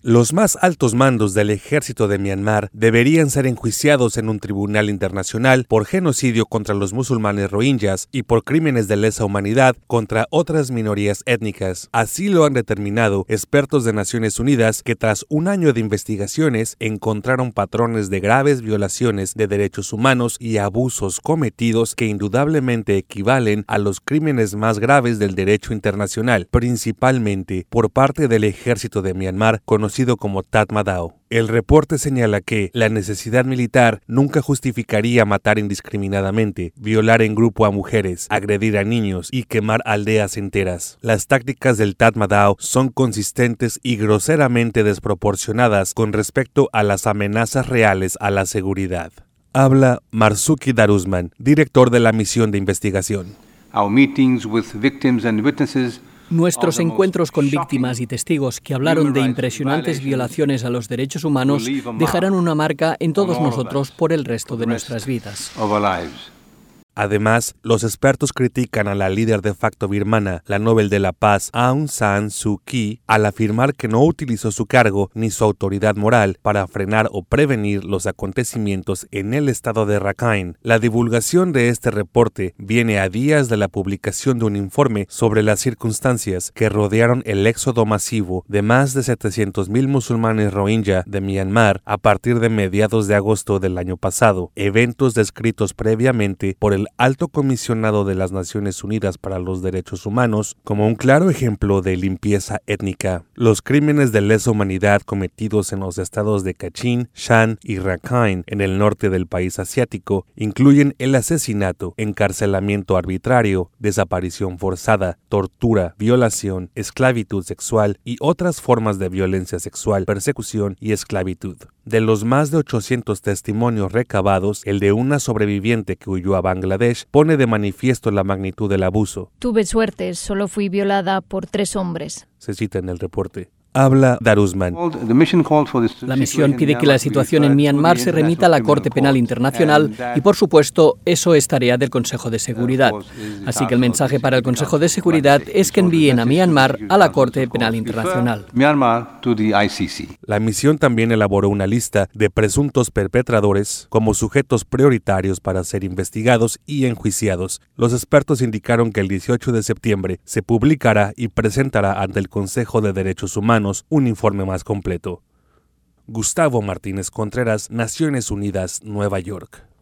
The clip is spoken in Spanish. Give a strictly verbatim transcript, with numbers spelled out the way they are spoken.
Los más altos mandos del ejército de Myanmar deberían ser enjuiciados en un tribunal internacional por genocidio contra los musulmanes rohingyas y por crímenes de lesa humanidad contra otras minorías étnicas. Así lo han determinado expertos de Naciones Unidas, que tras un año de investigaciones encontraron patrones de graves violaciones de derechos humanos y abusos cometidos que indudablemente equivalen a los crímenes más graves del derecho internacional, principalmente por parte del ejército de Myanmar, conocido como Tatmadaw. El reporte señala que la necesidad militar nunca justificaría matar indiscriminadamente, violar en grupo a mujeres, agredir a niños y quemar aldeas enteras. Las tácticas del Tatmadaw son consistentes y groseramente desproporcionadas con respecto a las amenazas reales a la seguridad. Habla Marzuki Darusman, director de la misión de investigación. Our meetings with victims and witnesses Nuestros encuentros con víctimas y testigos que hablaron de impresionantes violaciones a los derechos humanos dejarán una marca en todos nosotros por el resto de nuestras vidas. Además, los expertos critican a la líder de facto birmana, la Nobel de la Paz Aung San Suu Kyi, al afirmar que no utilizó su cargo ni su autoridad moral para frenar o prevenir los acontecimientos en el estado de Rakhine. La divulgación de este reporte viene a días de la publicación de un informe sobre las circunstancias que rodearon el éxodo masivo de más de setecientos mil musulmanes rohingya de Myanmar a partir de mediados de agosto del año pasado, eventos descritos previamente por el Alto Comisionado de las Naciones Unidas para los Derechos Humanos como un claro ejemplo de limpieza étnica. Los crímenes de lesa humanidad cometidos en los estados de Kachin, Shan y Rakhine en el norte del país asiático incluyen el asesinato, encarcelamiento arbitrario, desaparición forzada, tortura, violación, esclavitud sexual y otras formas de violencia sexual, persecución y esclavitud. De los más de ochocientos testimonios recabados, el de una sobreviviente que huyó a Bangladesh pone de manifiesto la magnitud del abuso. Tuve suerte, solo fui violada por tres hombres. Se cita en el reporte. Habla Darusman. La misión pide que la situación en Myanmar se remita a la Corte Penal Internacional y, por supuesto, eso es tarea del Consejo de Seguridad. Así que el mensaje para el Consejo de Seguridad es que envíen a Myanmar a la Corte Penal Internacional. La misión también elaboró una lista de presuntos perpetradores como sujetos prioritarios para ser investigados y enjuiciados. Los expertos indicaron que el dieciocho de septiembre se publicará y presentará ante el Consejo de Derechos Humanos un informe más completo. Gustavo Martínez Contreras, Naciones Unidas, Nueva York.